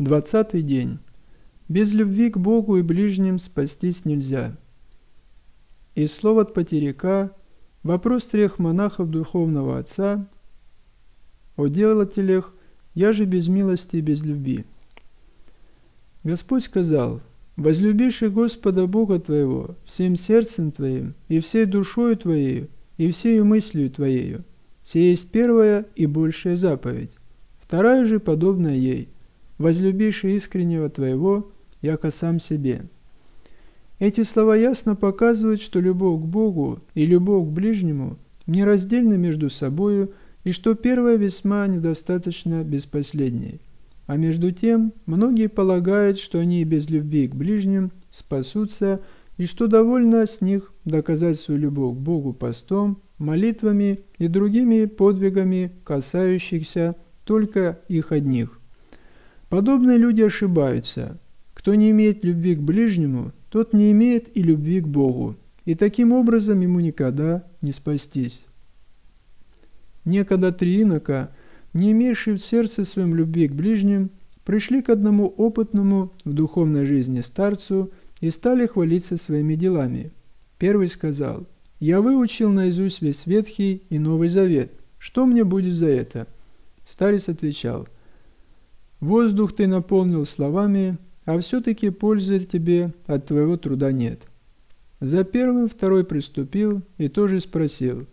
20-й день. Без любви к Богу и ближним спастись нельзя. Из слов от Потеряка. Вопрос 3 монахов духовного отца о делателях, я же без милости и без любви. Господь сказал: «Возлюбишь Господа Бога твоего всем сердцем твоим, и всей душою твоею, и всею мыслью твоею. Сие есть первая и большая заповедь. Вторая же подобная ей: возлюбишь искреннего твоего, яко сам себе». Эти слова ясно показывают, что любовь к Богу и любовь к ближнему нераздельны между собою, и что первая весьма недостаточно без последней. А между тем, многие полагают, что они и без любви к ближним спасутся, и что довольно с них доказать свою любовь к Богу постом, молитвами и другими подвигами, касающихся только их одних. Подобные люди ошибаются. Кто не имеет любви к ближнему, тот не имеет и любви к Богу, и таким образом ему никогда не спастись. Некогда 3 инока, не имевшие в сердце своем любви к ближним, пришли к одному опытному в духовной жизни старцу и стали хвалиться своими делами. Первый сказал: «Я выучил наизусть весь Ветхий и Новый Завет. Что мне будет за это?» Старец отвечал: «Воздух ты наполнил словами, а все-таки пользы тебе от твоего труда нет». За первым второй приступил и тоже спросил: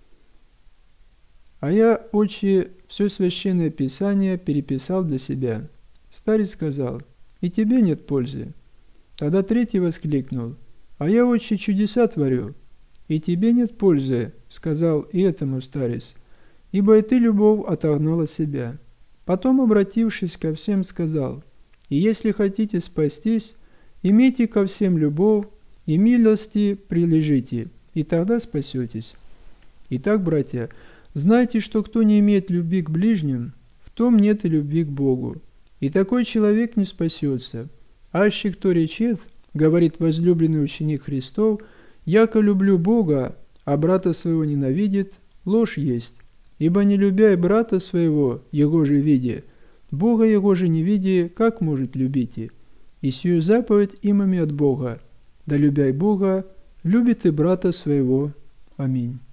«А я, отче, все священное писание переписал для себя». Старец сказал: «И тебе нет пользы». Тогда третий воскликнул: «А я, отче, чудеса творю». «И тебе нет пользы», — сказал и этому старец, «ибо и ты любовь отогнал от себя». Потом, обратившись ко всем, сказал: «И если хотите спастись, имейте ко всем любовь, и милости прилежите, и тогда спасетесь». Итак, братья, знайте, что кто не имеет любви к ближним, в том нет и любви к Богу. И такой человек не спасется. Аще кто речет, говорит возлюбленный ученик Христов, яко люблю Бога, а брата своего ненавидит, ложь есть. Ибо не любя и брата своего, его же видя, Бога его же не видя, как может любите? И сию заповедь имами от Бога: да любяй Бога, любит и брата своего. Аминь.